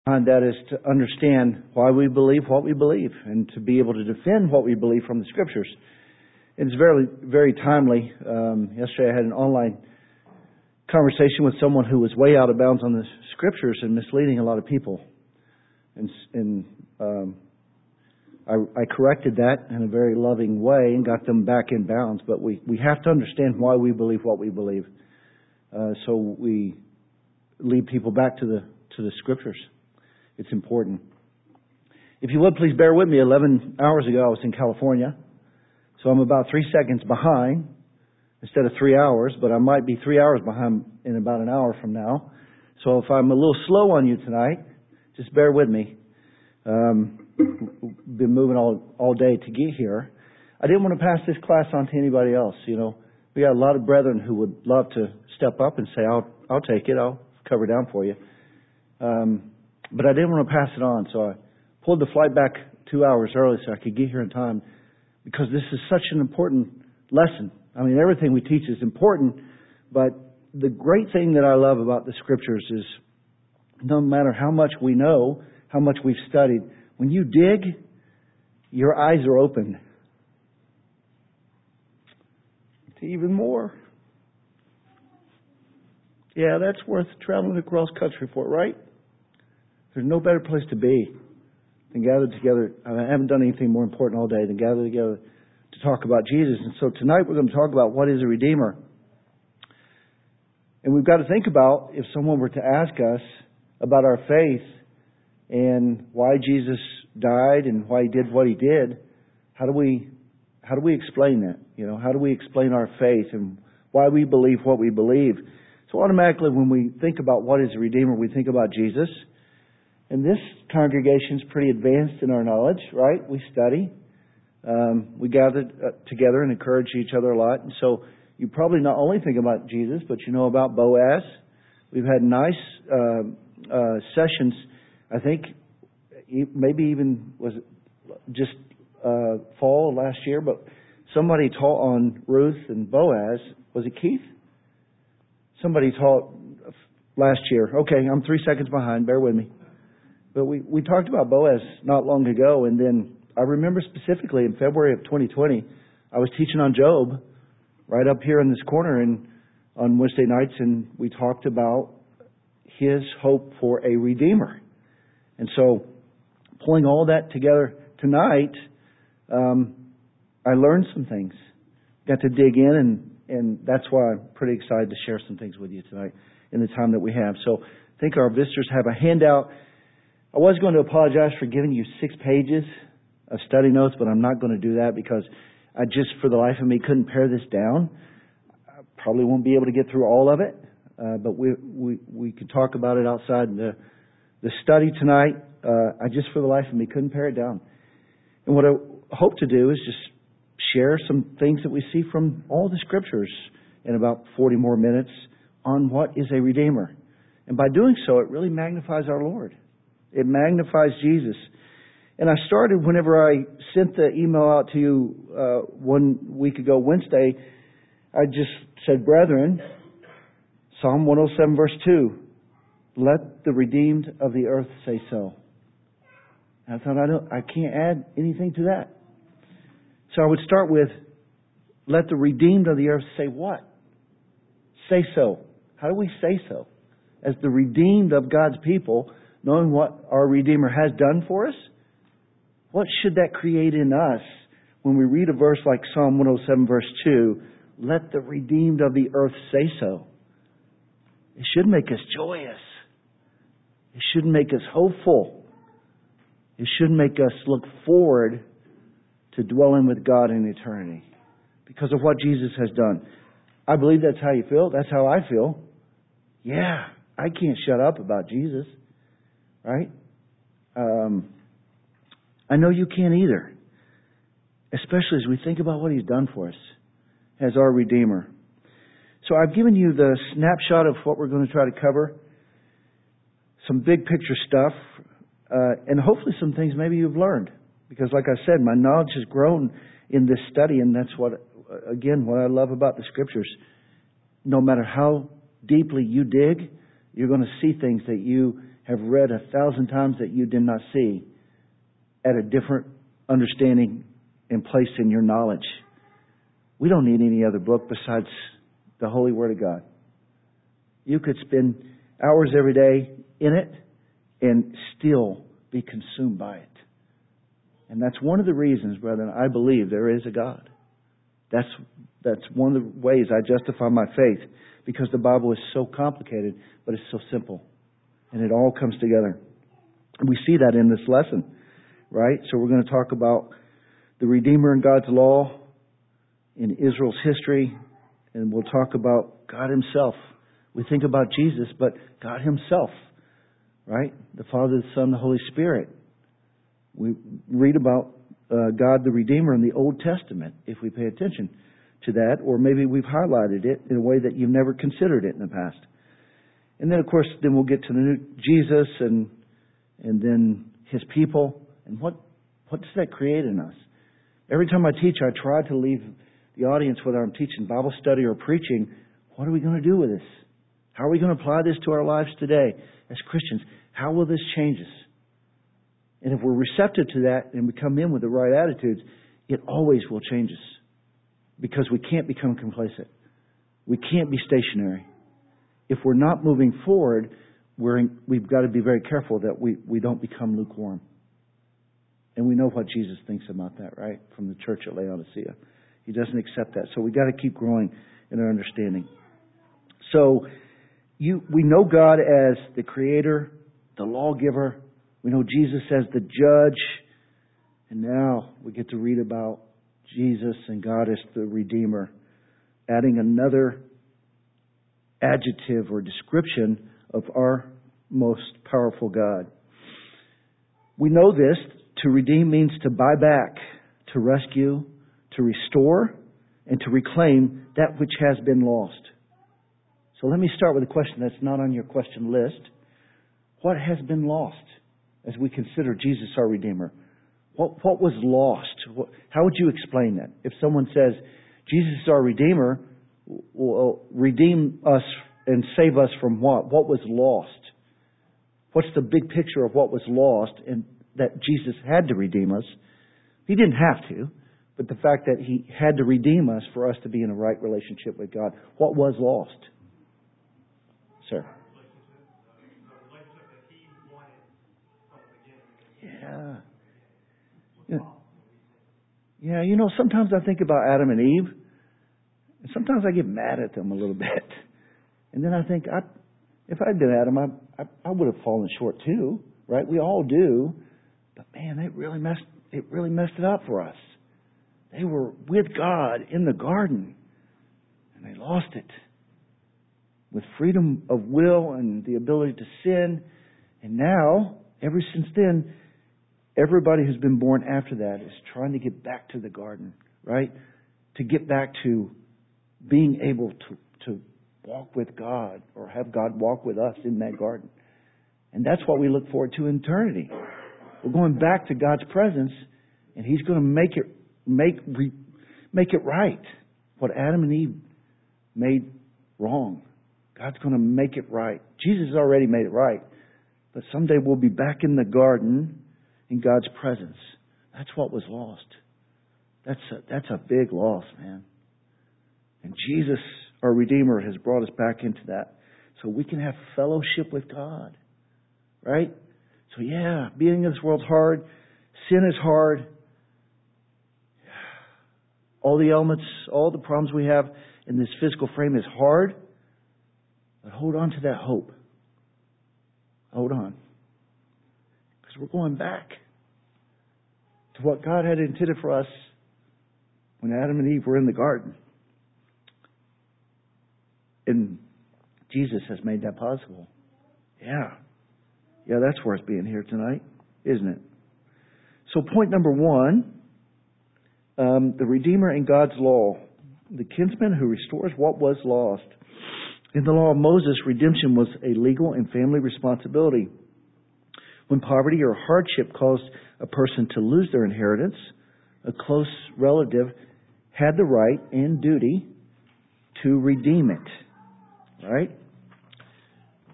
behind that is to understand why we believe what we believe and to be able to defend what we believe from the Scriptures. It's very, very timely. Yesterday I had an online conversation with someone who was way out of bounds on the Scriptures and misleading a lot of people. And I corrected that in a very loving way and got them back in bounds. But we have to understand why we believe what we believe. So we lead people back to the Scriptures. It's important. If you would, please bear with me. 11 hours ago, I was in California. So I'm about 3 seconds behind instead of 3 hours, but I might be 3 hours behind in about an hour from now. So if I'm a little slow on you tonight, just bear with me. Been moving all day to get here. I didn't want to pass this class on to anybody else. You know, we got a lot of brethren who would love to step up and say, I'll take it. I'll cover down for you. But I didn't want to pass it on, so I pulled the flight back 2 hours early so I could get here in time, because this is such an important lesson. I mean, everything we teach is important, but the great thing that I love about the Scriptures is no matter how much we know, how much we've studied, when you dig, your eyes are open to even more. Yeah, that's worth traveling across country for, right? There's no better place to be than gathered together. I haven't done anything more important all day than gather together to talk about Jesus. And so tonight we're going to talk about what is a Redeemer. And we've got to think about, if someone were to ask us about our faith and why Jesus died and why He did what He did, how do we explain that? You know, how do we explain our faith and why we believe what we believe? So automatically when we think about what is a Redeemer, we think about Jesus. And this congregation is pretty advanced in our knowledge, right? We study. We gather together and encourage each other a lot. And so you probably not only think about Jesus, but you know about Boaz. We've had nice sessions. I think maybe even was it just fall last year, but somebody taught on Ruth and Boaz. Was it Keith? Somebody taught last year. Okay, I'm 3 seconds behind. Bear with me. But we talked about Boaz not long ago, and then I remember specifically in February of 2020, I was teaching on Job right up here in this corner and on Wednesday nights, and we talked about his hope for a Redeemer. And so pulling all that together tonight, I learned some things. Got to dig in, and that's why I'm pretty excited to share some things with you tonight in the time that we have. So I think our visitors have a handout. I was going to apologize for giving you 6 pages of study notes, but I'm not going to do that because I just, for the life of me, couldn't pare this down. I probably won't be able to get through all of it, but we could talk about it outside the study tonight. I just, for the life of me, couldn't pare it down. And what I hope to do is just share some things that we see from all the Scriptures in about 40 more minutes on what is a Redeemer. And by doing so, it really magnifies our Lord. It magnifies Jesus. And I started whenever I sent the email out to you 1 week ago, Wednesday, I just said, brethren, Psalm 107 verse 2, let the redeemed of the earth say so. And I thought, I can't add anything to that. So I would start with, let the redeemed of the earth say what? Say so. How do we say so? As the redeemed of God's people, knowing what our Redeemer has done for us, what should that create in us when we read a verse like Psalm 107 verse 2, let the redeemed of the earth say so? It should make us joyous. It should make us hopeful. It should make us look forward to dwelling with God in eternity because of what Jesus has done. I believe that's how you feel. That's how I feel. Yeah, I can't shut up about Jesus. Right? I know you can't either. Especially as we think about what He's done for us as our Redeemer. So I've given you the snapshot of what we're going to try to cover. Some big picture stuff. And hopefully some things maybe you've learned. Because like I said, my knowledge has grown in this study. And that's what I love about the Scriptures. No matter how deeply you dig, you're going to see things that you have read 1,000 times that you did not see, at a different understanding and place in your knowledge. We don't need any other book besides the Holy Word of God. You could spend hours every day in it and still be consumed by it. And that's one of the reasons, brethren, I believe there is a God. That's one of the ways I justify my faith, because the Bible is so complicated, but it's so simple. And it all comes together. We see that in this lesson, right? So we're going to talk about the Redeemer in God's law, in Israel's history, and we'll talk about God Himself. We think about Jesus, but God Himself, right? The Father, the Son, the Holy Spirit. We read about God the Redeemer in the Old Testament, if we pay attention to that, or maybe we've highlighted it in a way that you've never considered it in the past. And then, of course, then we'll get to the new Jesus and then His people. And what does that create in us? Every time I teach, I try to leave the audience, whether I'm teaching Bible study or preaching, what are we going to do with this? How are we going to apply this to our lives today as Christians? How will this change us? And if we're receptive to that and we come in with the right attitudes, it always will change us. Because we can't become complacent. We can't be stationary. If we're not moving forward, we've got to be very careful that we don't become lukewarm. And we know what Jesus thinks about that, right? From the church at Laodicea. He doesn't accept that. So we've got to keep growing in our understanding. So we know God as the Creator, the lawgiver. We know Jesus as the judge. And now we get to read about Jesus and God as the Redeemer, adding another adjective or description of our most powerful God. We know this. To redeem means to buy back, to rescue, to restore, and to reclaim that which has been lost. So let me start with a question that's not on your question list. What has been lost as we consider Jesus our Redeemer? What was lost? How would you explain that? If someone says, Jesus is our Redeemer, will redeem us and save us from what? What was lost? What's the big picture of what was lost and that Jesus had to redeem us? He didn't have to, but the fact that He had to redeem us for us to be in a right relationship with God. What was lost? Sir? Yeah. Yeah, sometimes I think about Adam and Eve, and sometimes I get mad at them a little bit. And then I think, if I'd been Adam, I would have fallen short too, right? We all do. But man, it really messed it up for us. They were with God in the garden, and they lost it. With freedom of will and the ability to sin. And now, ever since then, everybody who's been born after that is trying to get back to the garden, right? To get back to being able to walk with God or have God walk with us in that garden. And that's what we look forward to in eternity. We're going back to God's presence, and He's going to make it right. What Adam and Eve made wrong, God's going to make it right. Jesus has already made it right. But someday we'll be back in the garden in God's presence. That's what was lost. That's a big loss, man. And Jesus, our Redeemer, has brought us back into that. So we can have fellowship with God. Right? So yeah, being in this world's hard. Sin is hard. All the elements, all the problems we have in this physical frame is hard. But hold on to that hope. Hold on. Because we're going back to what God had intended for us when Adam and Eve were in the garden. And Jesus has made that possible. Yeah. Yeah, that's worth being here tonight, isn't it? So point number one, the Redeemer in God's law. The kinsman who restores what was lost. In the law of Moses, redemption was a legal and family responsibility. When poverty or hardship caused a person to lose their inheritance, a close relative had the right and duty to redeem it. Right?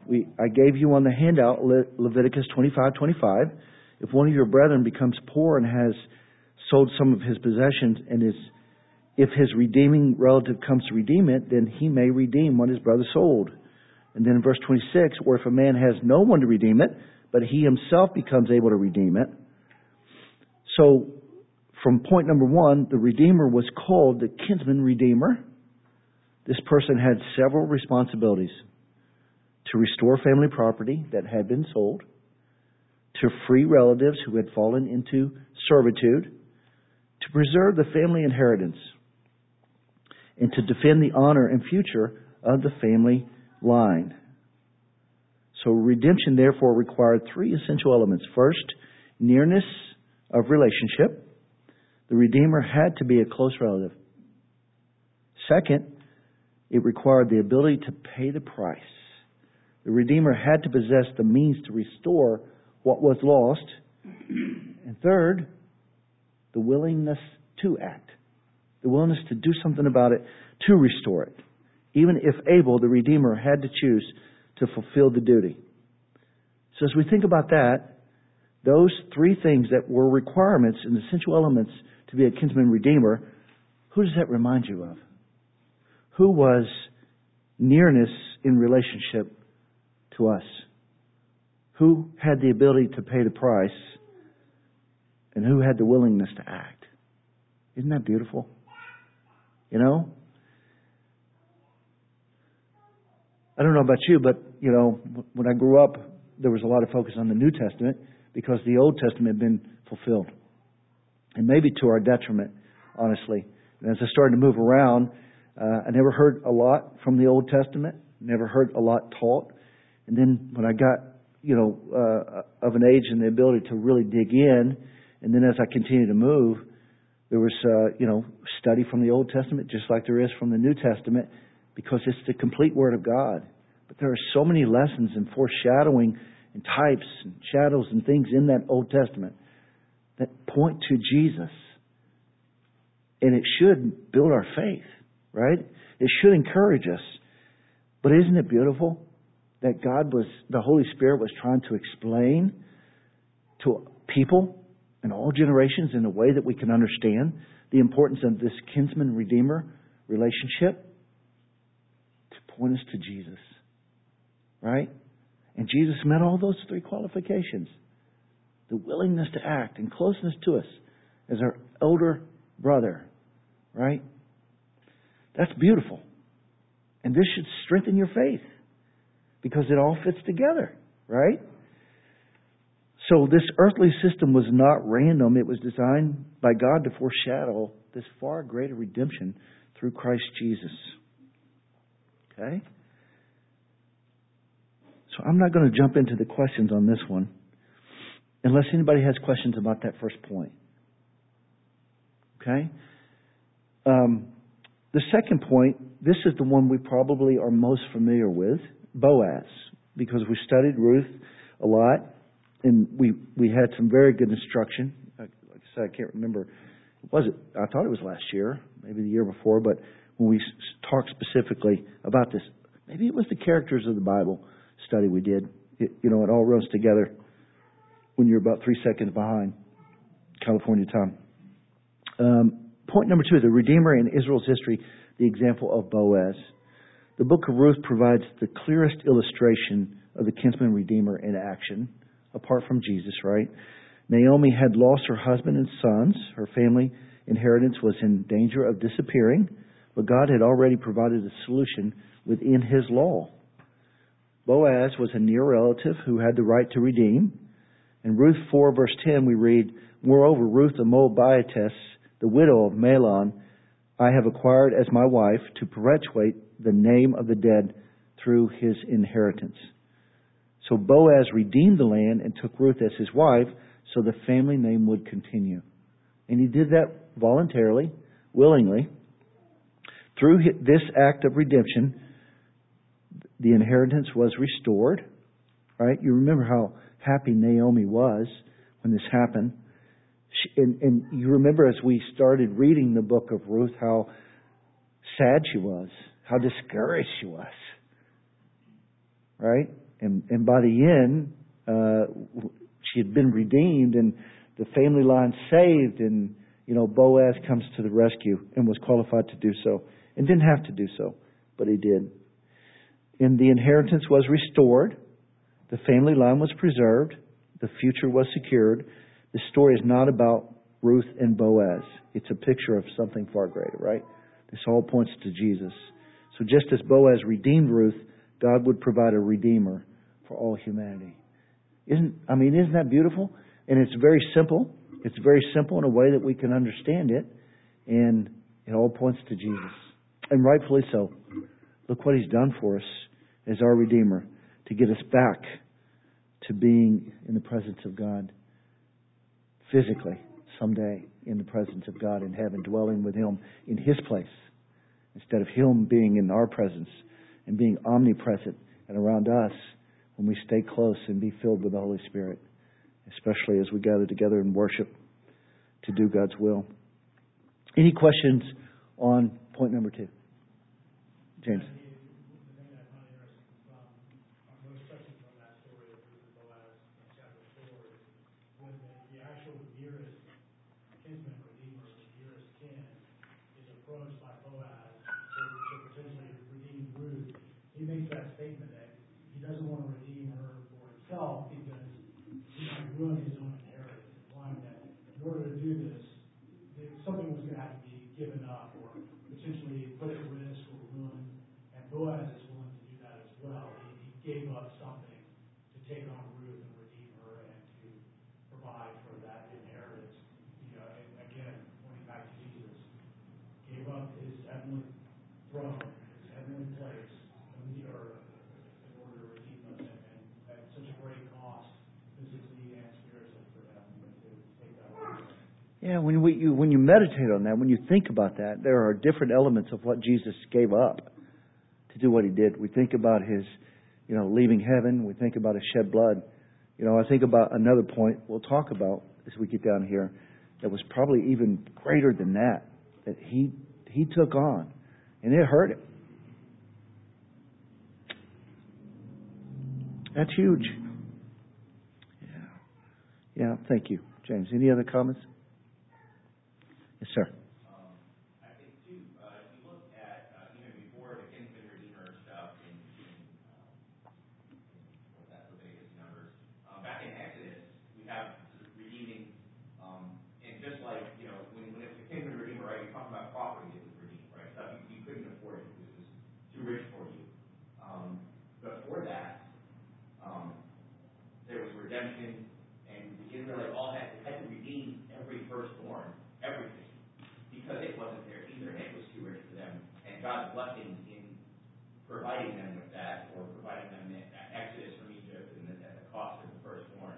I gave you on the handout Leviticus 25:25. If one of your brethren becomes poor and has sold some of his possessions, and if his redeeming relative comes to redeem it, then he may redeem what his brother sold. And then in verse 26, or if a man has no one to redeem it, but he himself becomes able to redeem it. So, from point number 1, the Redeemer was called the kinsman redeemer. This person had several responsibilities: to restore family property that had been sold, to free relatives who had fallen into servitude, to preserve the family inheritance, and to defend the honor and future of the family line. So redemption therefore required 3 essential elements. First, nearness of relationship. The Redeemer had to be a close relative. Second, it required the ability to pay the price. The Redeemer had to possess the means to restore what was lost. And third, the willingness to act. The willingness to do something about it, to restore it. Even if able, the Redeemer had to choose to fulfill the duty. So as we think about that, those 3 things that were requirements and essential elements to be a kinsman redeemer, who does that remind you of? Who was nearness in relationship to us? Who had the ability to pay the price? And who had the willingness to act? Isn't that beautiful? You know? I don't know about you, but, you know, when I grew up, there was a lot of focus on the New Testament because the Old Testament had been fulfilled. And maybe to our detriment, honestly. And as I started to move around, I never heard a lot from the Old Testament, never heard a lot taught. And then when I got, of an age and the ability to really dig in, and then as I continued to move, there was, study from the Old Testament just like there is from the New Testament because it's the complete Word of God. But there are so many lessons and foreshadowing and types and shadows and things in that Old Testament that point to Jesus. And it should build our faith, right? It should encourage us. But isn't it beautiful that the Holy Spirit was trying to explain to people in all generations in a way that we can understand the importance of this kinsman-redeemer relationship to point us to Jesus, right? And Jesus met all those 3 qualifications. The willingness to act and closeness to us as our elder brother, right? That's beautiful. And this should strengthen your faith because it all fits together, right? So this earthly system was not random. It was designed by God to foreshadow this far greater redemption through Christ Jesus. Okay? So I'm not going to jump into the questions on this one unless anybody has questions about that first point. Okay? The second point, this is the one we probably are most familiar with, Boaz, because we studied Ruth a lot, and we had some very good instruction. Like I said, I can't remember. I thought it was last year, maybe the year before, but when we talked specifically about this, maybe it was the characters of the Bible study we did. It all runs together when you're about 3 seconds behind California time. Point number 2, the Redeemer in Israel's history, the example of Boaz. The book of Ruth provides the clearest illustration of the kinsman redeemer in action, apart from Jesus, right? Naomi had lost her husband and sons. Her family inheritance was in danger of disappearing, but God had already provided a solution within His law. Boaz was a near relative who had the right to redeem. In Ruth 4, verse 10, we read, "Moreover, Ruth the Moabitess, the widow of Mahlon, I have acquired as my wife to perpetuate the name of the dead through his inheritance." So Boaz redeemed the land and took Ruth as his wife so the family name would continue. And he did that voluntarily, willingly. Through this act of redemption, the inheritance was restored. Right? You remember how happy Naomi was when this happened. And you remember as we started reading the book of Ruth how sad she was, how discouraged she was. Right? And by the end, she had been redeemed and the family line saved, and Boaz comes to the rescue and was qualified to do so, and didn't have to do so, but he did. And the inheritance was restored. The family line was preserved. The future was secured. The story is not about Ruth and Boaz. It's a picture of something far greater, right? This all points to Jesus. So just as Boaz redeemed Ruth, God would provide a redeemer for all humanity. Isn't that beautiful? And it's very simple. It's very simple in a way that we can understand it. And it all points to Jesus. And rightfully so. Look what He's done for us as our Redeemer to get us back to being in the presence of God physically someday, in the presence of God in heaven, dwelling with Him in His place, instead of Him being in our presence and being omnipresent and around us when we stay close and be filled with the Holy Spirit, especially as we gather together and worship to do God's will. Any questions on point number 2? James. He makes that statement that he doesn't want to redeem her for himself because he might ruin his own inheritance, implying that in order to do this, something was going to have to be given up or potentially put at risk or ruined. And Boaz is willing to do that as well. He gave up something to take on Ruth and redeem her and to provide for that inheritance. And again, pointing back to Jesus, gave up his heavenly throne, his heavenly place on the earth in order to redeem us, and at such a great cost, physically and spiritually, for them to take that away. Yeah, when you meditate on that, when you think about that, there are different elements of what Jesus gave up to do what He did. We think about His, leaving heaven. We think about His shed blood. I think about another point we'll talk about as we get down here that was probably even greater than that He took on, and it hurt Him. That's huge. Yeah. Thank you, James. Any other comments? Yes, sir. I think, too, if you look at, even before the kinsman redeemer stuff in Leviticus Numbers, back in Exodus, we have redeeming, and just like, when it's the kinsman redeemer, right, you're talking about property that was redeemed, right? Stuff you couldn't afford it. It was too rich for you. Before that, there was redemption, and the Israelites all had to redeem every firstborn, everything, because it wasn't there either, and it was too rich for them. And God's blessing in providing them with that, or providing them Exodus from Egypt and at the cost of the firstborn,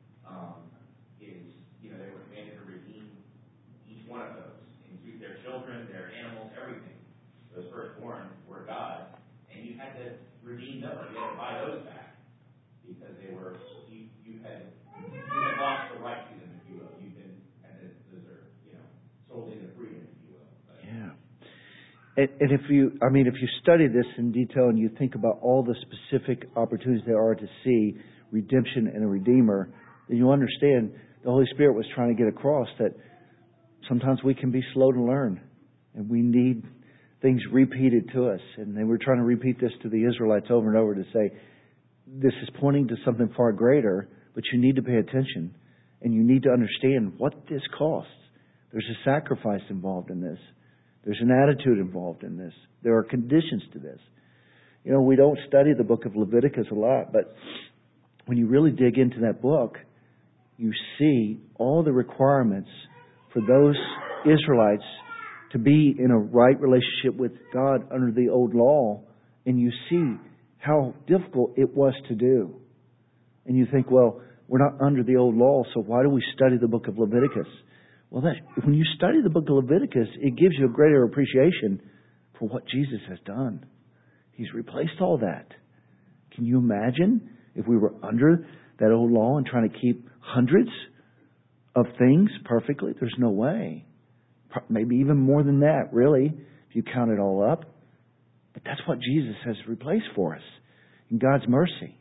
is, they were commanded to redeem each one of those, include their children, their animals, everything. Those firstborn were God's, and you had to redeem those. You had to buy those back because they were you had lost the right to them, if you will. Those are sold into freedom, if you will. But, yeah. And if you study this in detail and you think about all the specific opportunities there are to see redemption and a redeemer, then you understand the Holy Spirit was trying to get across that sometimes we can be slow to learn, and we need things repeated to us. And they were trying to repeat this to the Israelites over and over to say, this is pointing to something far greater, but you need to pay attention, and you need to understand what this costs. There's a sacrifice involved in this. There's an attitude involved in this. There are conditions to this. We don't study the book of Leviticus a lot, but when you really dig into that book, you see all the requirements for those Israelites to be in a right relationship with God under the old law, and you see how difficult it was to do. And you think, well, we're not under the old law, so why do we study the book of Leviticus? Well, when you study the book of Leviticus, it gives you a greater appreciation for what Jesus has done. He's replaced all that. Can you imagine if we were under that old law and trying to keep hundreds of things perfectly? There's no way. Maybe even more than that, really, if you count it all up. But that's what Jesus has replaced for us in God's mercy.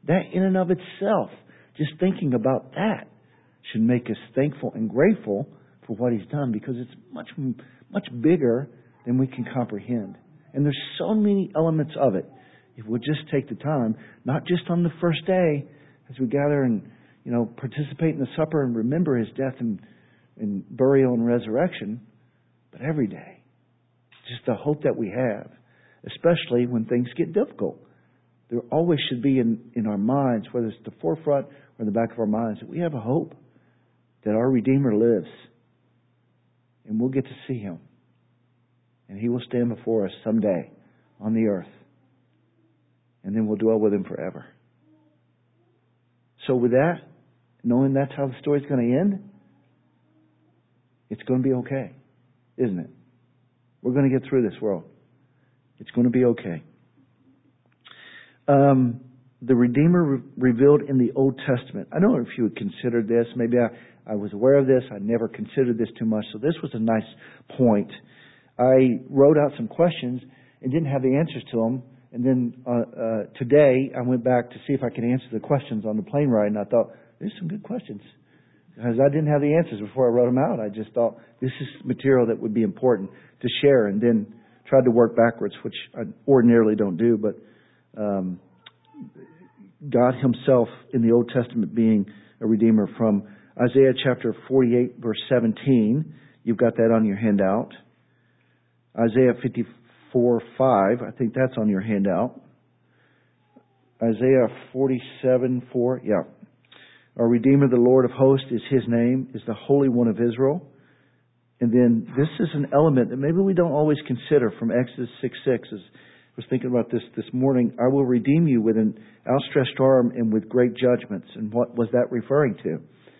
That in and of itself, just thinking about that, should make us thankful and grateful for what He's done, because it's much, much bigger than we can comprehend. And there's so many elements of it. If we'll just take the time, not just on the first day, as we gather and participate in the supper and remember His death and burial and resurrection, but every day. Just the hope that we have, especially when things get difficult. There always should be in our minds, whether it's the forefront or in the back of our minds, that we have a hope that our Redeemer lives. And we'll get to see Him. And He will stand before us someday on the earth. And then we'll dwell with Him forever. So with that, knowing that's how the story's going to end, it's going to be okay, isn't it? We're going to get through this world. It's going to be okay. The Redeemer revealed in the Old Testament. I don't know if you had considered this. Maybe I was aware of this. I never considered this too much. So this was a nice point. I wrote out some questions and didn't have the answers to them. And then today I went back to see if I could answer the questions on the plane ride. And I thought, there's some good questions. Because I didn't have the answers before I wrote them out. I just thought this is material that would be important to share, and then tried to work backwards, which I ordinarily don't do. But God Himself in the Old Testament being a Redeemer, from Isaiah chapter 48, verse 17. You've got that on your handout. Isaiah 54, 5. I think that's on your handout. Isaiah 47, 4. Yeah. Our Redeemer, the Lord of hosts, is His name, is the Holy One of Israel. And then this is an element that maybe we don't always consider from Exodus 6:6. As I was thinking about this morning, I will redeem you with an outstretched arm and with great judgments. And what was that referring to?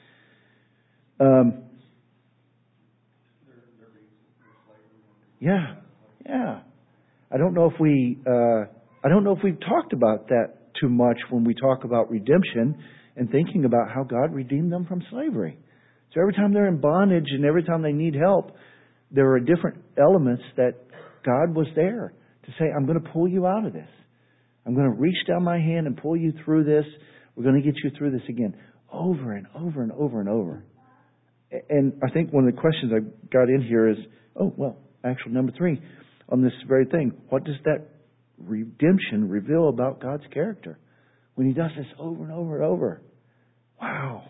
Yeah. I don't know if we've talked about that too much when we talk about redemption and thinking about how God redeemed them from slavery. So every time they're in bondage and every time they need help, there are different elements that God was there to say, I'm going to pull you out of this. I'm going to reach down my hand and pull you through this. We're going to get you through this again, over and over and over and over. And I think one of the questions I got in here is, actual number 3, on this very thing. What does that redemption reveal about God's character? When He does this over and over and over. Wow.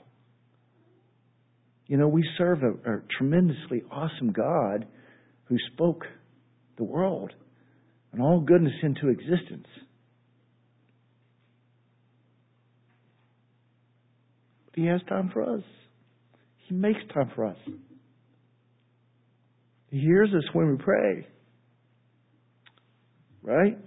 We serve a tremendously awesome God who spoke the world and all goodness into existence. But He has time for us. He makes time for us. He hears us when we pray. Right?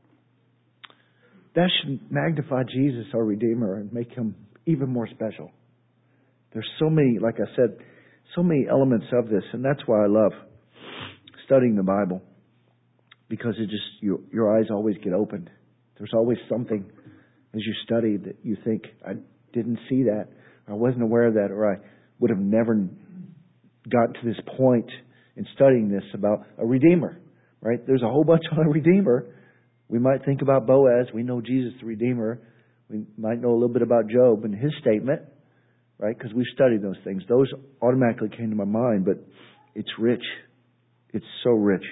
That should magnify Jesus, our Redeemer, and make Him even more special. There's so many, like I said, so many elements of this, and that's why I love studying the Bible, because it just your eyes always get opened. There's always something as you study that you think, I didn't see that, I wasn't aware of that, or I would have never got to this point in studying this about a Redeemer. Right? There's a whole bunch on a Redeemer. We might think about Boaz. We know Jesus the Redeemer. We might know a little bit about Job and his statement, right? Because we've studied those things. Those automatically came to my mind, but it's rich. It's so rich.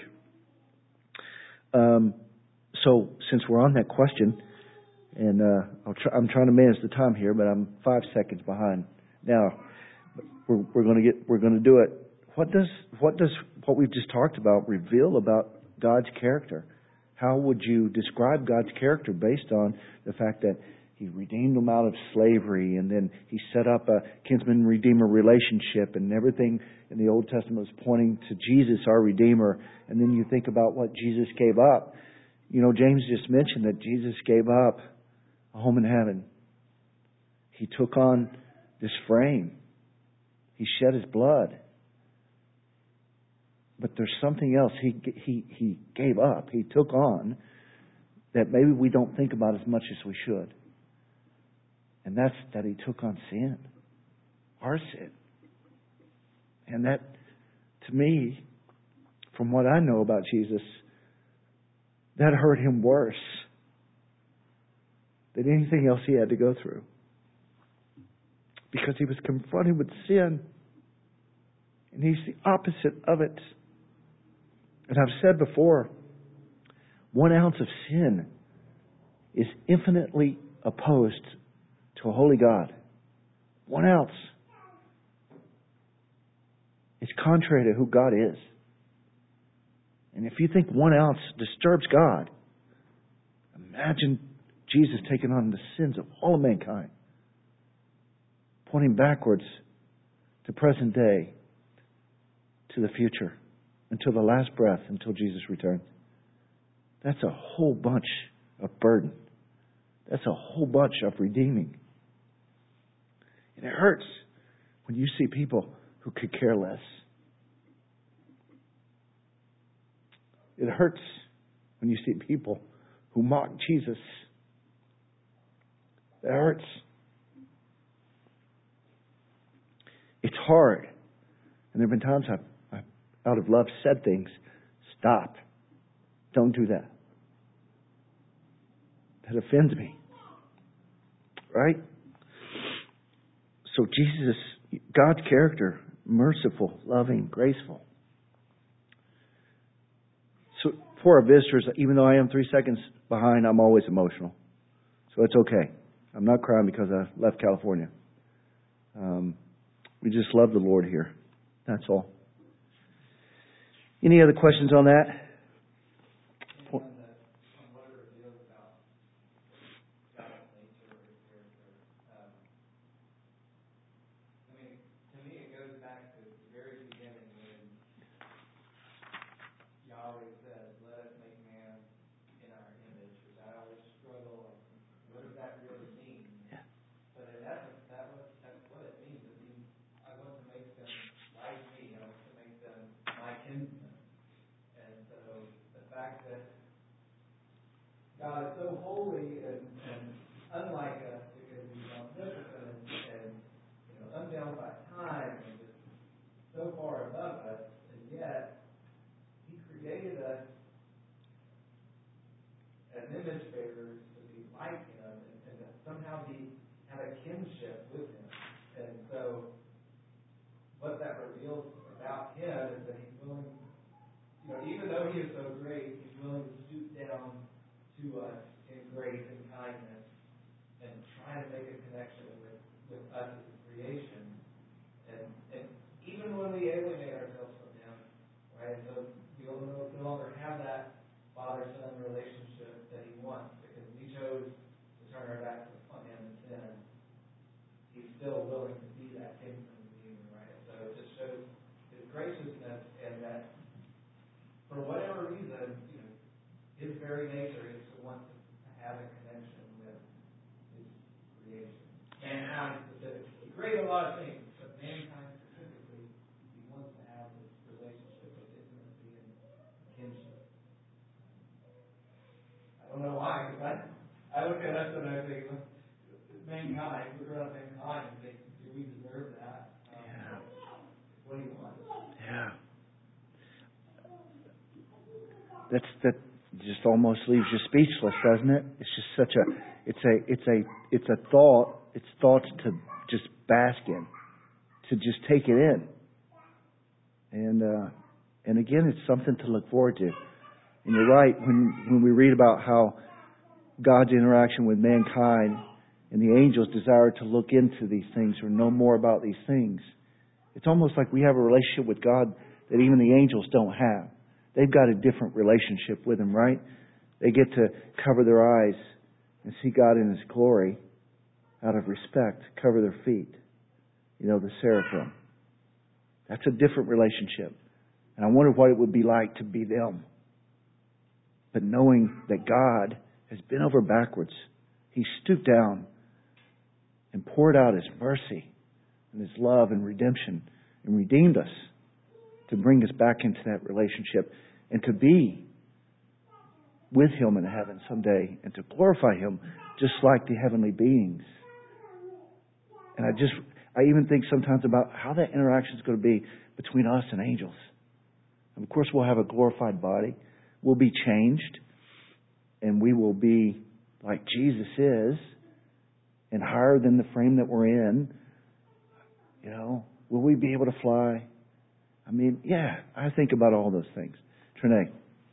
So since we're on that question, and I'm trying to manage the time here, but I'm 5 seconds behind. Now, we're going to do it. What does what we've just talked about reveal about God's character? How would you describe God's character based on the fact that He redeemed them out of slavery, and then He set up a kinsman-redeemer relationship, and everything in the Old Testament was pointing to Jesus, our Redeemer, and then you think about what Jesus gave up. James just mentioned that Jesus gave up a home in heaven. He took on this frame. He shed His blood. But there's something else he gave up, He took on, that maybe we don't think about as much as we should. And that's that He took on sin, our sin. And that, to me, from what I know about Jesus, that hurt Him worse than anything else he had to go through. Because he was confronted with sin. And he's the opposite of it. And I've said before, 1 ounce of sin is infinitely opposed to a holy God. 1 ounce. It's contrary to who God is. And if you think 1 ounce disturbs God, imagine Jesus taking on the sins of all of mankind, pointing backwards to present day, to the future, until the last breath, until Jesus returns. That's a whole bunch of burden. That's a whole bunch of redeeming. And it hurts when you see people who could care less. It hurts when you see people who mock Jesus. It hurts. It's hard. And there have been times I've out of love, said things. Stop. Don't do that. That offends me. Right? So Jesus, God's character, merciful, loving, graceful. So for our visitors, even though I am 3 seconds behind, I'm always emotional. So it's okay. I'm not crying because I left California. We just love the Lord here. That's all. Any other questions on that? God is so holy and unlike us because He's omnipotent and unbound by time and just so far above us, and yet He created us as image bearers to be like Him and to somehow have a kinship with Him. And so what that reveals about Him is that He's willing, even though He is so great, He's willing to stoop down to us in grace and kindness and try to make a connection with us as a creation. And even when we alienate ourselves from Him, right, so we no longer have that father-son relationship that He wants because we chose to turn our backs on Him and sin. He's still willing to be that kinsman redeemer, right? So it just shows His graciousness and that for whatever reason, His very nature is to want to have a connection with His creation. Mankind specifically. He created a lot of things, but mankind specifically, He wants to have this relationship of intimacy and kinship. I don't know why, because I look at us and I think, mankind, look around mankind and think, do we deserve that? What do you want? Yeah. That just almost leaves you speechless, doesn't it? It's just it's a thought. It's thoughts to just bask in, to just take it in, and again, it's something to look forward to. And you're right when we read about how God's interaction with mankind and the angels desire to look into these things or know more about these things. It's almost like we have a relationship with God that even the angels don't have. They've got a different relationship with Him, right? They get to cover their eyes and see God in His glory out of respect, cover their feet. The seraphim. That's a different relationship. And I wonder what it would be like to be them. But knowing that God has bent over backwards, He stooped down and poured out His mercy and His love and redemption and redeemed us to bring us back into that relationship and to be with Him in heaven someday and to glorify Him just like the heavenly beings. And I even think sometimes about how that interaction is going to be between us and angels. And of course, we'll have a glorified body. We'll be changed and we will be like Jesus is, and higher than the frame that we're in, will we be able to fly? I mean, yeah, I think about all those things. Trinae.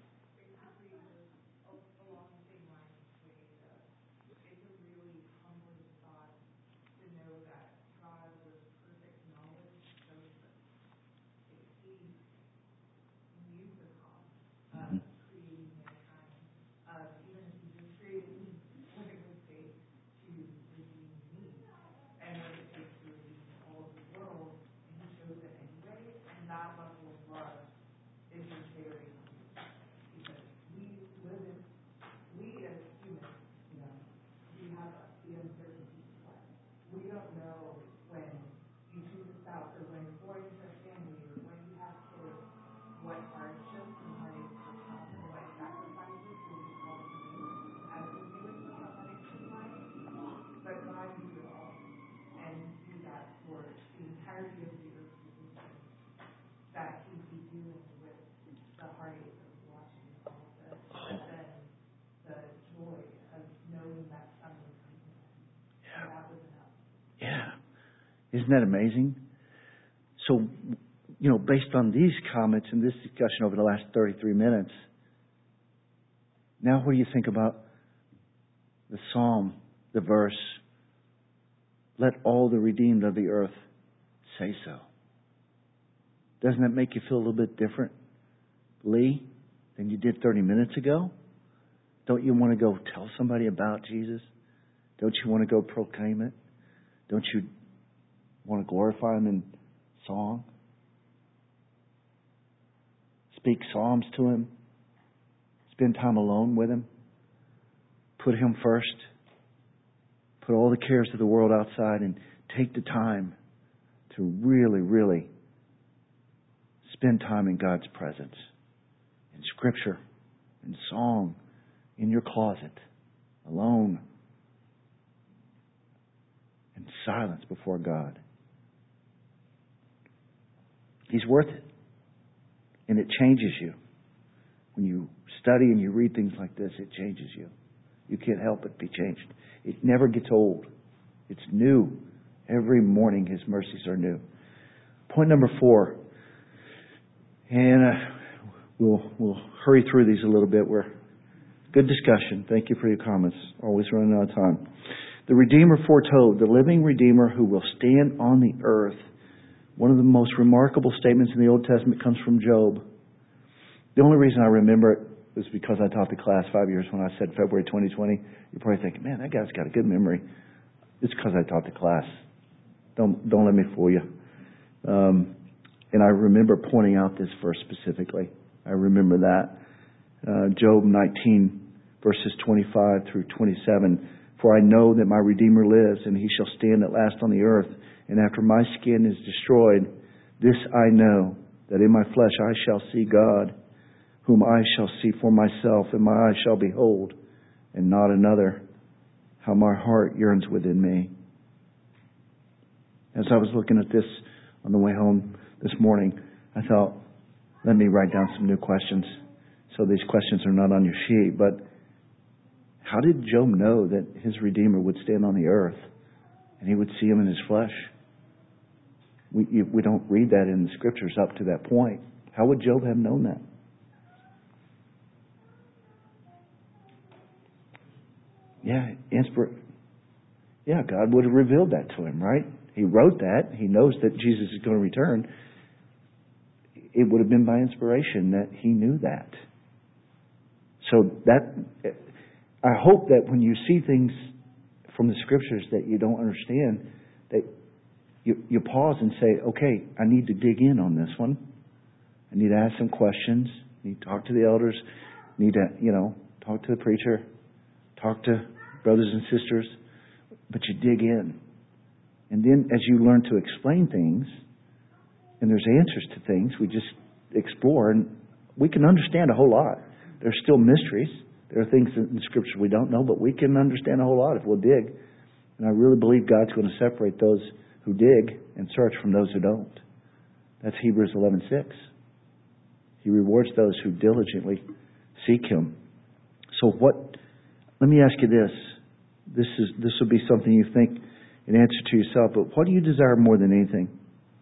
Yeah. Isn't that amazing? So, based on these comments and this discussion over the last 33 minutes, now what do you think about the psalm, the verse, let all the redeemed of the earth say so? Doesn't that make you feel a little bit different, Lee, than you did 30 minutes ago? Don't you want to go tell somebody about Jesus? Don't you want to go proclaim it? Don't you want to glorify Him in song? Speak psalms to Him. Spend time alone with Him. Put Him first. Put all the cares of the world outside and take the time to really, really spend time in God's presence, in Scripture, in song, in your closet, alone, in silence before God. He's worth it. And it changes you. When you study and you read things like this, it changes you. You can't help but be changed. It never gets old. It's new. Every morning His mercies are new. Point number 4. And we'll hurry through these a little bit. Good discussion. Thank you for your comments. Always running out of time. The Redeemer foretold, the living Redeemer who will stand on the earth. One of the most remarkable statements in the Old Testament comes from Job. The only reason I remember it was because I taught the class 5 years when I said February 2020. You're probably thinking, man, that guy's got a good memory. It's because I taught the class. Don't let me fool you. And I remember pointing out this verse specifically. I remember that. Job 19, verses 25 through 27. For I know that my Redeemer lives, and He shall stand at last on the earth. And after my skin is destroyed, this I know, that in my flesh I shall see God, whom I shall see for myself, and my eyes shall behold, and not another. How my heart yearns within me. As I was looking at this on the way home this morning, I thought, let me write down some new questions. So these questions are not on your sheet, but how did Job know that his Redeemer would stand on the earth and he would see Him in His flesh? We don't read that in the Scriptures up to that point. How would Job have known that? God would have revealed that to him, right? He wrote that. He knows that Jesus is going to return. It would have been by inspiration that he knew that. So that, I hope that when you see things from the Scriptures that you don't understand, that you pause and say, okay, I need to dig in on this one. I need to ask some questions. I need to talk to the elders. I need to, talk to the preacher. Talk to brothers and sisters. But you dig in. And then as you learn to explain things, and there's answers to things, we just explore, and we can understand a whole lot. There's still mysteries. There are things in the Scripture we don't know, but we can understand a whole lot if we'll dig. And I really believe God's going to separate those who dig and search from those who don't. That's Hebrews 11:6. He rewards those who diligently seek Him. So Let me ask you this. This will be something you think an answer to yourself, but what do you desire more than anything?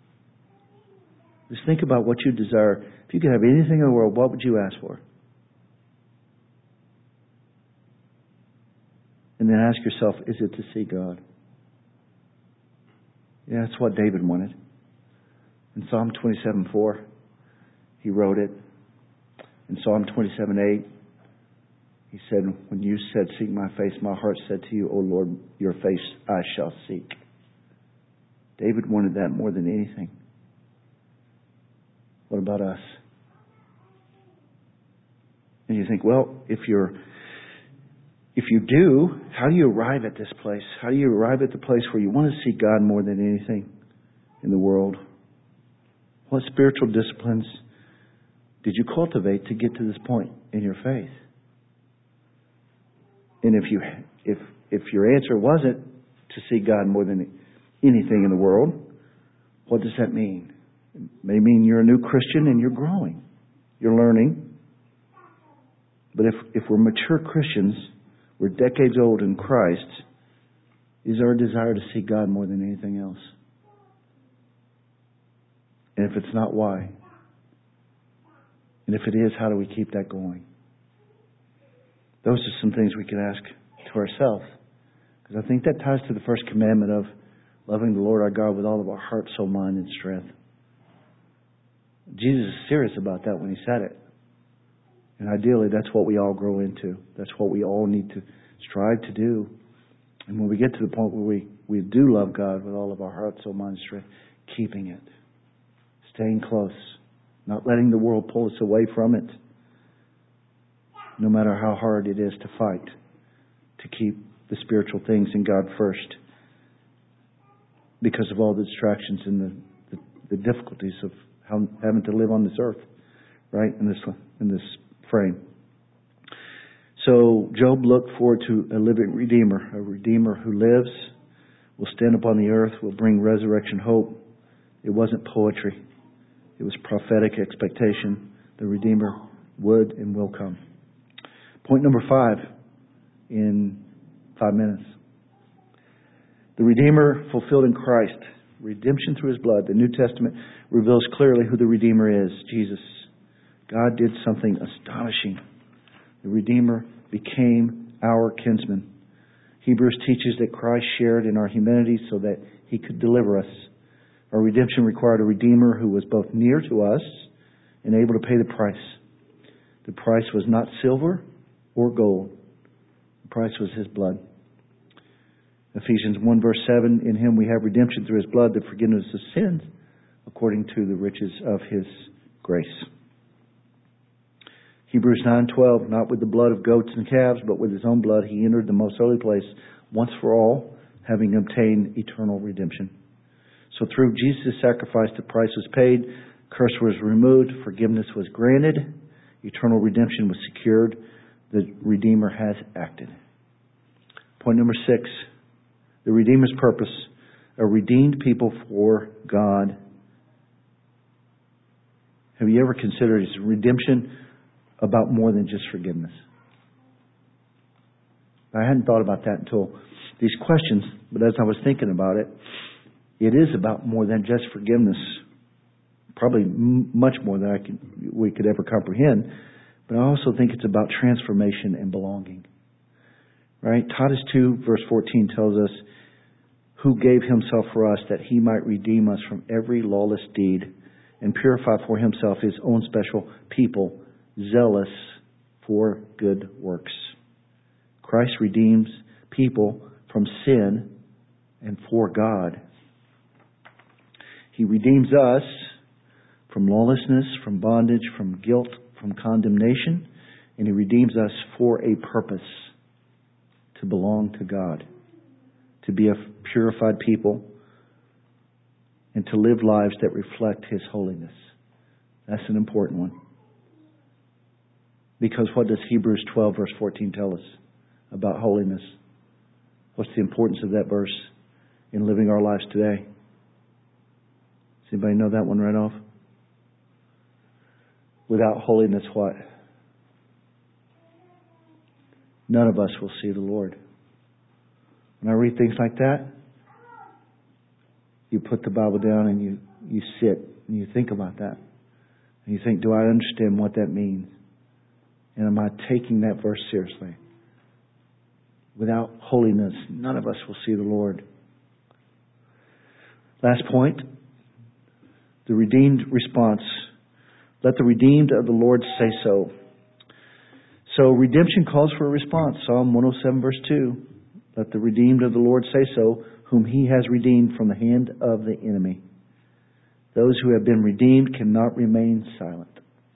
Just think about what you desire. If you could have anything in the world, what would you ask for? And then ask yourself, is it to see God? Yeah, that's what David wanted. In Psalm 27:4, he wrote it. In Psalm 27:8, he said, when you said, seek my face, my heart said to you, O Lord, your face I shall seek. David wanted that more than anything. What about us? And you think, well, if you do, how do you arrive at this place? How do you arrive at the place where you want to see God more than anything in the world? What spiritual disciplines did you cultivate to get to this point in your faith? And if your answer wasn't to see God more than anything in the world, what does that mean? It may mean you're a new Christian and you're growing. You're learning. But if we're mature Christians, we're decades old in Christ, is our desire to see God more than anything else? And if it's not, why? And if it is, how do we keep that going? Those are some things we could ask to ourselves. Because I think that ties to the first commandment of loving the Lord our God with all of our heart, soul, mind, and strength. Jesus is serious about that when he said it. And ideally, that's what we all grow into. That's what we all need to strive to do. And when we get to the point where we do love God with all of our heart, soul, mind, and strength, keeping it. Staying close. Not letting the world pull us away from it. No matter how hard it is to fight. To keep the spiritual things in God first. Because of all the distractions and the difficulties of having to live on this earth. Right? In this frame. So Job looked forward to a living Redeemer. A Redeemer who lives, will stand upon the earth, will bring resurrection hope. It wasn't poetry. It was prophetic expectation. The Redeemer would and will come. Point number 5 in 5 minutes. The Redeemer fulfilled in Christ. Redemption through His blood. The New Testament reveals clearly who the Redeemer is. Jesus. God did something astonishing. The Redeemer became our kinsman. Hebrews teaches that Christ shared in our humanity so that He could deliver us. Our redemption required a Redeemer who was both near to us and able to pay the price. The price was not silver or gold. The price was His blood. Ephesians 1 verse 7, in Him we have redemption through His blood, the forgiveness of sins, according to the riches of His grace. Hebrews 9:12, not with the blood of goats and calves, but with His own blood He entered the most holy place once for all, having obtained eternal redemption. So through Jesus' sacrifice, the price was paid, curse was removed, forgiveness was granted, eternal redemption was secured. The Redeemer has acted. Point number 6, the Redeemer's purpose, a redeemed people for God. Have you ever considered is redemption about more than just forgiveness? I hadn't thought about that until these questions, but as I was thinking about it, it is about more than just forgiveness. Probably much more than we could ever comprehend. But I also think it's about transformation and belonging. Right? Titus 2 verse 14 tells us, who gave Himself for us that He might redeem us from every lawless deed and purify for Himself His own special people, zealous for good works. Christ redeems people from sin and for God. He redeems us from lawlessness, from bondage, from guilt, from condemnation, and He redeems us for a purpose, to belong to God, to be a purified people, and to live lives that reflect His holiness. That's an important one. Because what does Hebrews 12 verse 14 tell us about holiness? What's the importance of that verse in living our lives today? Does anybody know that one right off? Without holiness, what? none of us will see the Lord. When I read things like that, you put the Bible down and you sit and you think about that. And you think, do I understand what that means? And am I taking that verse seriously? Without holiness, none of us will see the Lord. Last point, the redeemed response. Let the redeemed of the Lord say so. So redemption calls for a response. Psalm 107 verse 2. Let the redeemed of the Lord say so, whom He has redeemed from the hand of the enemy. Those who have been redeemed cannot remain silent.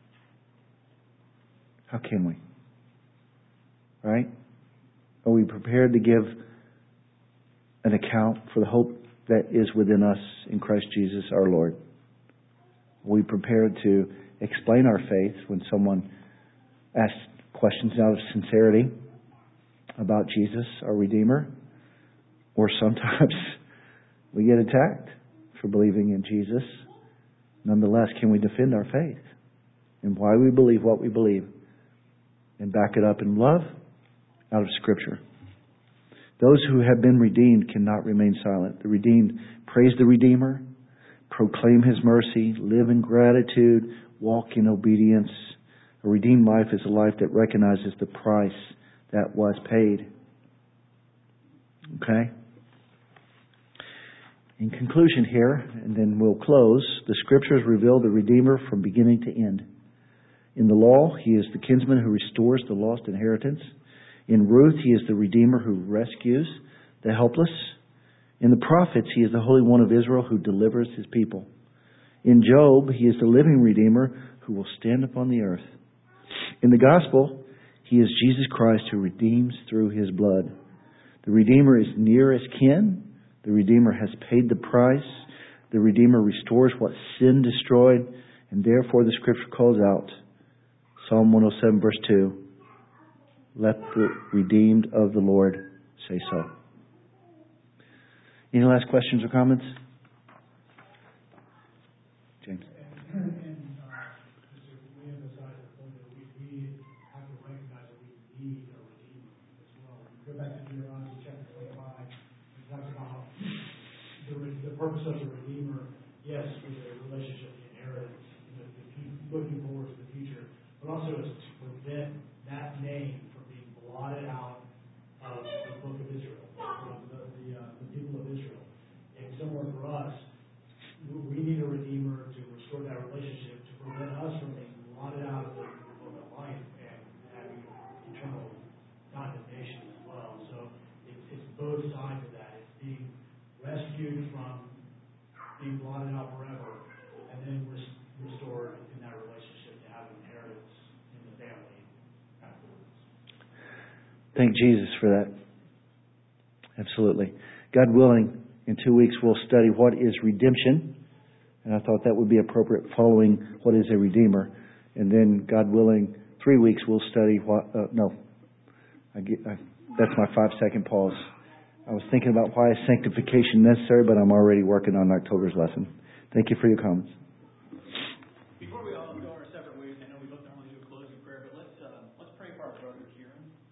How can we? Right? Are we prepared to give an account for the hope that is within us in Christ Jesus our Lord? Are we prepared to explain our faith when someone asks questions out of sincerity about Jesus, our Redeemer? Or sometimes we get attacked for believing in Jesus. Nonetheless, can we defend our faith and why we believe what we believe and back it up in love out of Scripture? Those who have been redeemed cannot remain silent. The redeemed praise the Redeemer, proclaim His mercy, live in gratitude, walk in obedience. A redeemed life is a life that recognizes the price that was paid. Okay? In conclusion here, and then we'll close, the Scriptures reveal the Redeemer from beginning to end. In the law, He is the kinsman who restores the lost inheritance. In Ruth, He is the Redeemer who rescues the helpless. In the prophets, He is the Holy One of Israel who delivers His people. In Job, He is the living Redeemer who will stand upon the earth. In the Gospel, He is Jesus Christ who redeems through His blood. The Redeemer is near as kin. The Redeemer has paid the price. The Redeemer restores what sin destroyed. And therefore the Scripture calls out, Psalm 107 verse 2, let the redeemed of the Lord say so. Any last questions or comments? James. And just to reemphasize the point that we have to recognize that we need a Redeemer as well. Go back to Deuteronomy chapter 25. It talks about the purpose of the Redeemer, yes, with a relationship, the inheritance, looking forward to the future, but also is to prevent that name from being blotted out of the book of Israel, from the people of Israel. And similar for us, we need a Redeemer to restore that relationship, to prevent us from being blotted out of the book of life and having eternal condemnation as well. So it's both sides of that. It's being rescued from being blotted out forever, and then restored in that relationship to have an inheritance in the family afterwards. Thank Jesus for that. Absolutely. God willing, in 2 weeks we'll study what is redemption. And I thought that would be appropriate following what is a redeemer. And then, God willing, 3 weeks we'll study what... that's my 5-second pause. I was thinking about why is sanctification necessary, but I'm already working on October's lesson. Thank you for your comments.